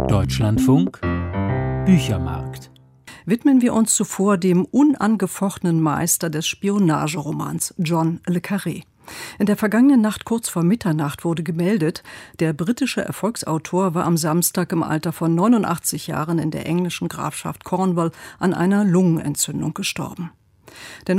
Deutschlandfunk Büchermarkt. Widmen wir uns zuvor dem unangefochtenen Meister des Spionageromans, John le Carré. In der vergangenen Nacht kurz vor Mitternacht wurde gemeldet, der britische Erfolgsautor war am Samstag im Alter von 89 Jahren in der englischen Grafschaft Cornwall an einer Lungenentzündung gestorben. Der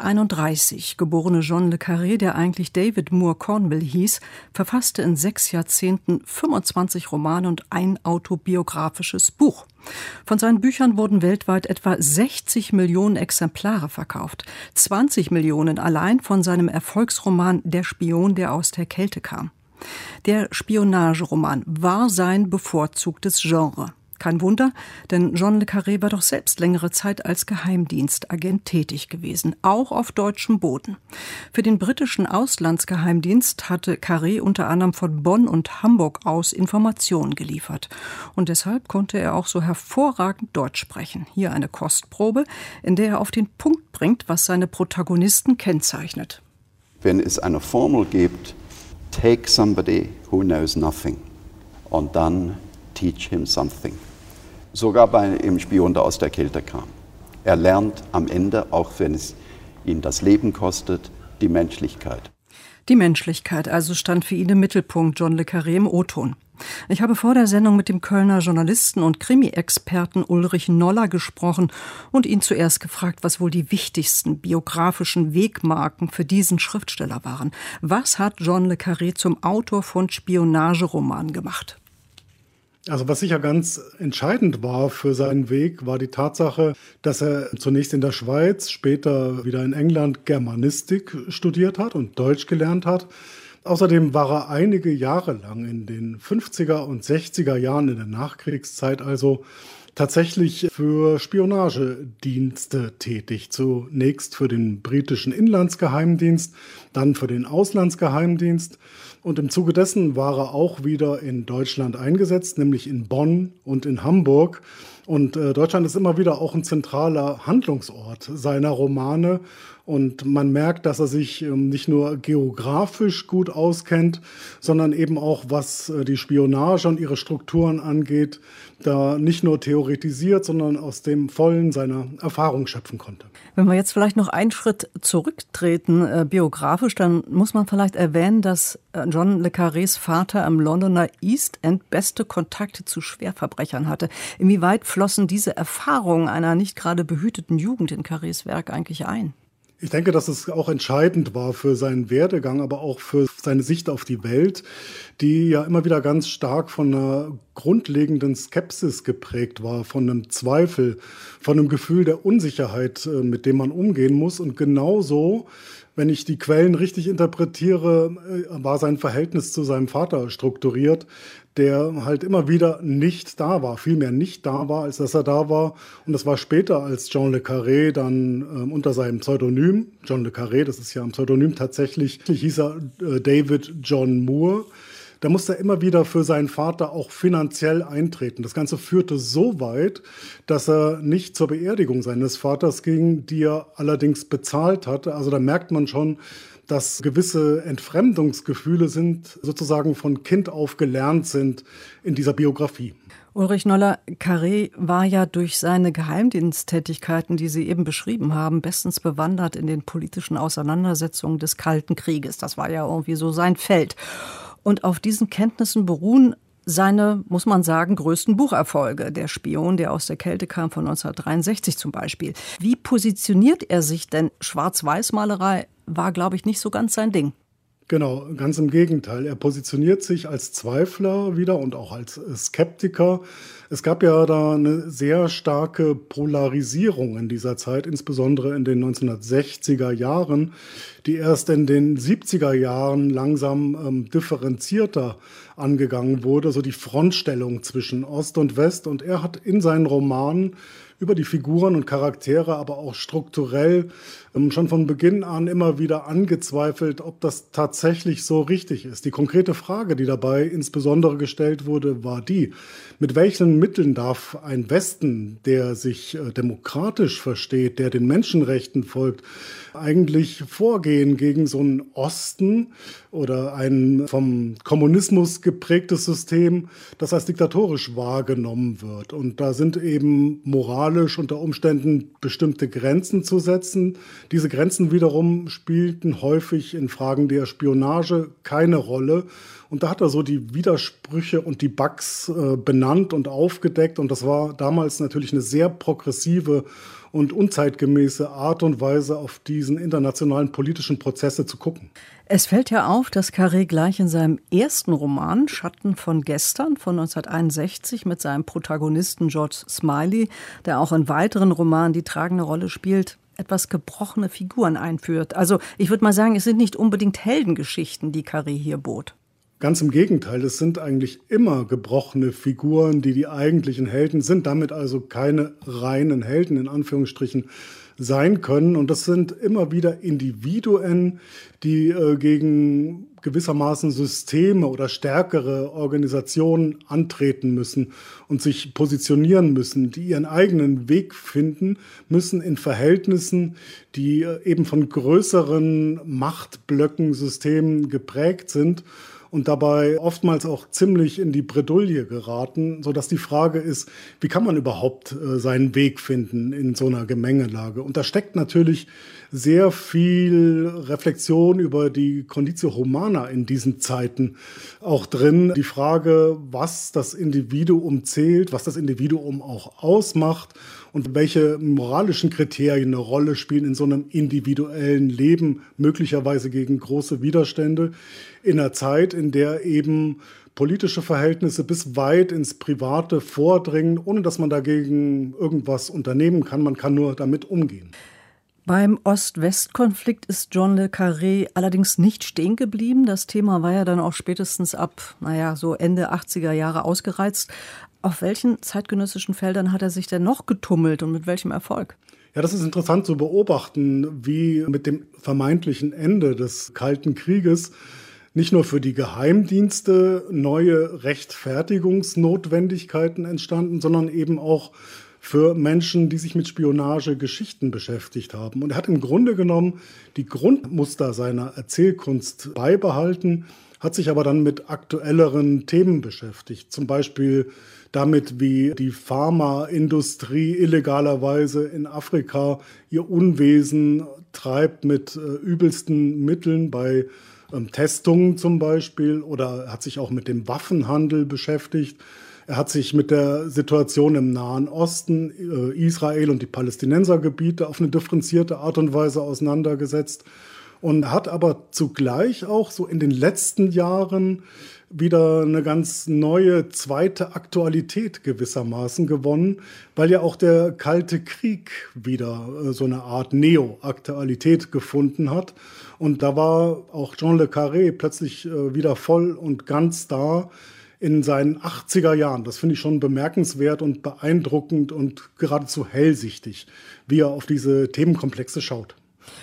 1931 geborene John le Carré, der eigentlich David Moore Cornwell hieß, verfasste in 6 Jahrzehnten 25 Romane und ein autobiografisches Buch. Von seinen Büchern wurden weltweit etwa 60 Millionen Exemplare verkauft. 20 Millionen allein von seinem Erfolgsroman Der Spion, der aus der Kälte kam. Der Spionageroman war sein bevorzugtes Genre. Kein Wunder, denn John le Carré war doch selbst längere Zeit als Geheimdienstagent tätig gewesen, auch auf deutschem Boden. Für den britischen Auslandsgeheimdienst hatte Carré unter anderem von Bonn und Hamburg aus Informationen geliefert. Und deshalb konnte er auch so hervorragend Deutsch sprechen. Hier eine Kostprobe, in der er auf den Punkt bringt, was seine Protagonisten kennzeichnet. Wenn es eine Formel gibt, take somebody who knows nothing und dann teach him something. Sogar bei dem Spion, der aus der Kälte kam. Er lernt am Ende, auch wenn es ihn das Leben kostet, die Menschlichkeit. Die Menschlichkeit also stand für ihn im Mittelpunkt, John le Carré im O-Ton. Ich habe vor der Sendung mit dem Kölner Journalisten und Krimi-Experten Ulrich Noller gesprochen und ihn zuerst gefragt, was wohl die wichtigsten biografischen Wegmarken für diesen Schriftsteller waren. Was hat John le Carré zum Autor von Spionageromanen gemacht? Also was sicher ganz entscheidend war für seinen Weg, war die Tatsache, dass er zunächst in der Schweiz, später wieder in England Germanistik studiert hat und Deutsch gelernt hat. Außerdem war er einige Jahre lang in den 50er und 60er Jahren in der Nachkriegszeit also tatsächlich für Spionagedienste tätig. Zunächst für den britischen Inlandsgeheimdienst, dann für den Auslandsgeheimdienst. Und im Zuge dessen war er auch wieder in Deutschland eingesetzt, nämlich in Bonn und in Hamburg. Und Deutschland ist immer wieder auch ein zentraler Handlungsort seiner Romane. Und man merkt, dass er sich nicht nur geografisch gut auskennt, sondern eben auch, was die Spionage und ihre Strukturen angeht, da nicht nur theoretisiert, sondern aus dem Vollen seiner Erfahrung schöpfen konnte. Wenn wir jetzt vielleicht noch einen Schritt zurücktreten, biografisch, dann muss man vielleicht erwähnen, dass John le Carrés Vater am Londoner East End beste Kontakte zu Schwerverbrechern hatte. Inwieweit flossen diese Erfahrungen einer nicht gerade behüteten Jugend in Carrés Werk eigentlich ein? Ich denke, dass es auch entscheidend war für seinen Werdegang, aber auch für seine Sicht auf die Welt, die ja immer wieder ganz stark von einer grundlegenden Skepsis geprägt war, von einem Zweifel, von einem Gefühl der Unsicherheit, mit dem man umgehen muss. Und genauso, wenn ich die Quellen richtig interpretiere, war sein Verhältnis zu seinem Vater strukturiert, der halt immer wieder nicht da war, vielmehr nicht da war, als dass er da war. Und das war später, als John le Carré dann unter seinem Pseudonym, John le Carré, das ist ja ein Pseudonym tatsächlich, hieß er David John Moore. Da musste er immer wieder für seinen Vater auch finanziell eintreten. Das Ganze führte so weit, dass er nicht zur Beerdigung seines Vaters ging, die er allerdings bezahlt hatte. Also da merkt man schon, dass gewisse Entfremdungsgefühle sozusagen von Kind auf gelernt sind in dieser Biografie. Ulrich Noller, Carré war ja durch seine Geheimdiensttätigkeiten, die Sie eben beschrieben haben, bestens bewandert in den politischen Auseinandersetzungen des Kalten Krieges. Das war ja irgendwie so sein Feld. Und auf diesen Kenntnissen beruhen seine, muss man sagen, größten Bucherfolge. Der Spion, der aus der Kälte kam, von 1963 zum Beispiel. Wie positioniert er sich denn? Schwarz-Weiß-Malerei war, glaube ich, nicht so ganz sein Ding. Genau, ganz im Gegenteil. Er positioniert sich als Zweifler wieder und auch als Skeptiker. Es gab ja da eine sehr starke Polarisierung in dieser Zeit, insbesondere in den 1960er Jahren, die erst in den 70er Jahren langsam differenzierter angegangen wurde, so die Frontstellung zwischen Ost und West. Und er hat in seinen Romanen über die Figuren und Charaktere, aber auch strukturell schon von Beginn an immer wieder angezweifelt, ob das tatsächlich so richtig ist. Die konkrete Frage, die dabei insbesondere gestellt wurde, war die: Mit welchen Mitteln darf ein Westen, der sich demokratisch versteht, der den Menschenrechten folgt, eigentlich vorgehen gegen so einen Osten oder ein vom Kommunismus geprägtes System, das als diktatorisch wahrgenommen wird? Und da sind eben moralisch unter Umständen bestimmte Grenzen zu setzen. Diese Grenzen wiederum spielten häufig in Fragen der Spionage keine Rolle. Und da hat er so die Widersprüche und die Bugs benannt und aufgedeckt. Und das war damals natürlich eine sehr progressive und unzeitgemäße Art und Weise, auf diesen internationalen politischen Prozesse zu gucken. Es fällt ja auf, dass Carré gleich in seinem ersten Roman Schatten von gestern von 1961 mit seinem Protagonisten George Smiley, der auch in weiteren Romanen die tragende Rolle spielt, etwas gebrochene Figuren einführt. Also ich würde mal sagen, es sind nicht unbedingt Heldengeschichten, die Carré hier bot. Ganz im Gegenteil, es sind eigentlich immer gebrochene Figuren, die die eigentlichen Helden sind, damit also keine reinen Helden in Anführungsstrichen sein können. Und das sind immer wieder Individuen, die gegen gewissermaßen Systeme oder stärkere Organisationen antreten müssen und sich positionieren müssen, die ihren eigenen Weg finden müssen in Verhältnissen, die eben von größeren Machtblöcken, Systemen geprägt sind und dabei oftmals auch ziemlich in die Bredouille geraten, sodass die Frage ist, wie kann man überhaupt seinen Weg finden in so einer Gemengelage? Und da steckt natürlich sehr viel Reflexion über die Conditio Humana in diesen Zeiten auch drin. Die Frage, was das Individuum zählt, was das Individuum auch ausmacht und welche moralischen Kriterien eine Rolle spielen in so einem individuellen Leben, möglicherweise gegen große Widerstände, in einer Zeit, in der eben politische Verhältnisse bis weit ins Private vordringen, ohne dass man dagegen irgendwas unternehmen kann. Man kann nur damit umgehen. Beim Ost-West-Konflikt ist John le Carré allerdings nicht stehen geblieben. Das Thema war ja dann auch spätestens ab, so Ende 80er Jahre ausgereizt. Auf welchen zeitgenössischen Feldern hat er sich denn noch getummelt und mit welchem Erfolg? Ja, das ist interessant zu beobachten, wie mit dem vermeintlichen Ende des Kalten Krieges nicht nur für die Geheimdienste neue Rechtfertigungsnotwendigkeiten entstanden, sondern eben auch für Menschen, die sich mit Spionagegeschichten beschäftigt haben. Und er hat im Grunde genommen die Grundmuster seiner Erzählkunst beibehalten, hat sich aber dann mit aktuelleren Themen beschäftigt. Zum Beispiel damit, wie die Pharmaindustrie illegalerweise in Afrika ihr Unwesen treibt mit übelsten Mitteln bei Testungen zum Beispiel, oder hat sich auch mit dem Waffenhandel beschäftigt. Er hat sich mit der Situation im Nahen Osten, Israel und die Palästinensergebiete auf eine differenzierte Art und Weise auseinandergesetzt und hat aber zugleich auch so in den letzten Jahren wieder eine ganz neue zweite Aktualität gewissermaßen gewonnen, weil ja auch der Kalte Krieg wieder so eine Art Neo-Aktualität gefunden hat. Und da war auch John le Carré plötzlich wieder voll und ganz da in seinen 80er Jahren. Das finde ich schon bemerkenswert und beeindruckend und geradezu hellsichtig, wie er auf diese Themenkomplexe schaut.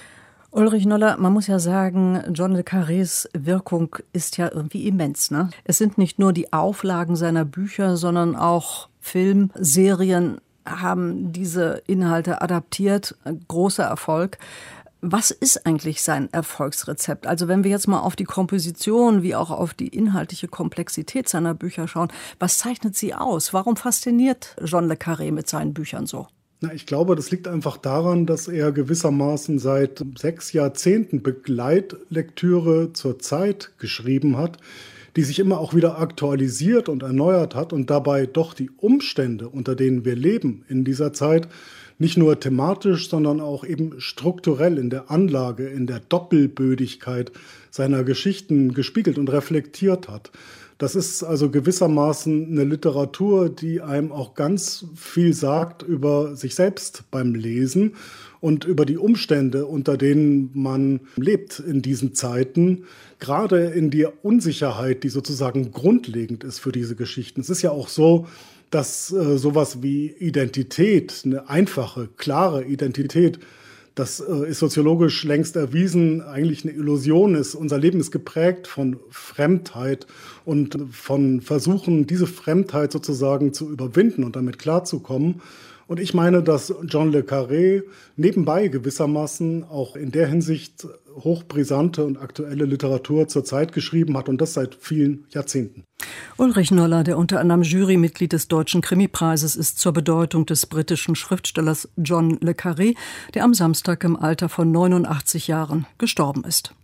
Ulrich Noller, man muss ja sagen, John le Carrés Wirkung ist ja irgendwie immens, ne? Es sind nicht nur die Auflagen seiner Bücher, sondern auch Filmserien haben diese Inhalte adaptiert. Großer Erfolg. Was ist eigentlich sein Erfolgsrezept? Also wenn wir jetzt mal auf die Komposition wie auch auf die inhaltliche Komplexität seiner Bücher schauen, was zeichnet sie aus? Warum fasziniert John le Carré mit seinen Büchern so? Ich glaube, das liegt einfach daran, dass er gewissermaßen seit 6 Jahrzehnten Begleitlektüre zur Zeit geschrieben hat, die sich immer auch wieder aktualisiert und erneuert hat und dabei doch die Umstände, unter denen wir leben in dieser Zeit, nicht nur thematisch, sondern auch eben strukturell in der Anlage, in der Doppelbödigkeit seiner Geschichten gespiegelt und reflektiert hat. Das ist also gewissermaßen eine Literatur, die einem auch ganz viel sagt über sich selbst beim Lesen und über die Umstände, unter denen man lebt in diesen Zeiten, gerade in der Unsicherheit, die sozusagen grundlegend ist für diese Geschichten. Es ist ja auch so, dass sowas wie Identität, eine einfache, klare Identität, das ist soziologisch längst erwiesen, eigentlich eine Illusion ist. Unser Leben ist geprägt von Fremdheit und von Versuchen, diese Fremdheit sozusagen zu überwinden und damit klarzukommen. Und ich meine, dass John le Carré nebenbei gewissermaßen auch in der Hinsicht hochbrisante und aktuelle Literatur zur Zeit geschrieben hat und das seit vielen Jahrzehnten. Ulrich Noller, der unter anderem Jurymitglied des Deutschen Krimipreises ist, zur Bedeutung des britischen Schriftstellers John le Carré, der am Samstag im Alter von 89 Jahren gestorben ist.